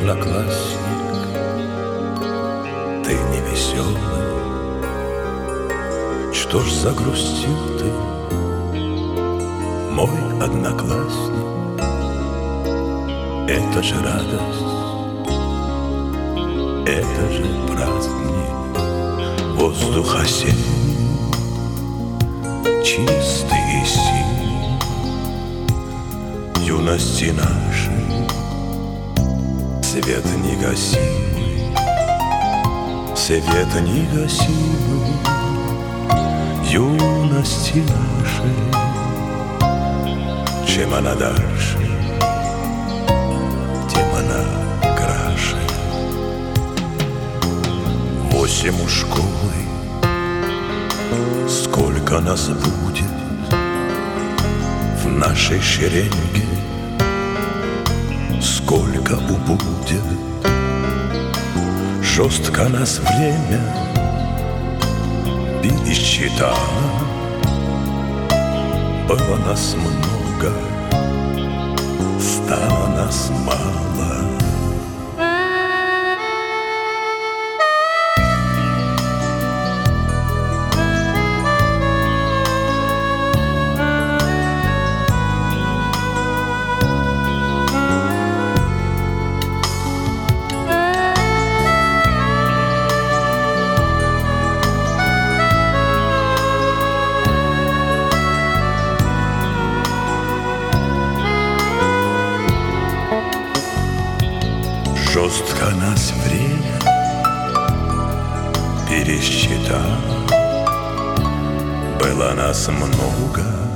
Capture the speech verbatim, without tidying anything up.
одноклассник, ты не веселый. Что ж загрустил ты, мой одноклассник? Это же радость, это же праздник, воздух осенний, чистый и синий, юности нашей, свет негасимый, свет негасимый, юности нашей. Чем она дальше, тем она краше. Восемь у школы, сколько нас будет в нашей шеренге, сколько убудет. Жестко нас время пересчитало. Было нас много, стало нас мало. Жестко нас время пересчитало. Было нас много,